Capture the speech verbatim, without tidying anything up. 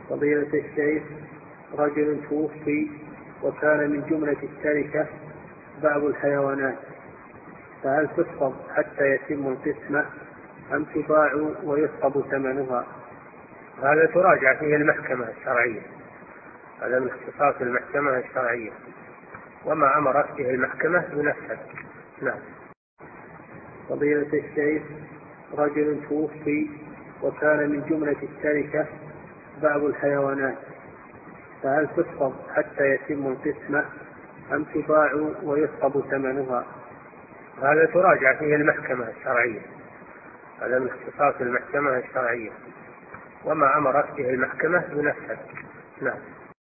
فضيلة الشيخ، رجل توفي وكان من جملة التركة بعض الحيوانات، فهل تفقد حتى يتم القسمة أم تباع ويسقط ثمنها؟ هذا تراجع فيه المحكمة الشرعية، هذا من اختصاص المحكمة الشرعية، وما أمرت به المحكمة ينفذ. نعم. فضيلة الشيخ، رجل توفي وكان من جملة التركة بعض الحيوانات، فهل تفقد حتى يتم القسمة أم تباع ويسقط ثمنها؟ هذا تراجع فيه المحكمة الشرعية، هذا من اختصاص المحكمة الشرعية، وما أمرت به المحكمة ينفذ. نعم.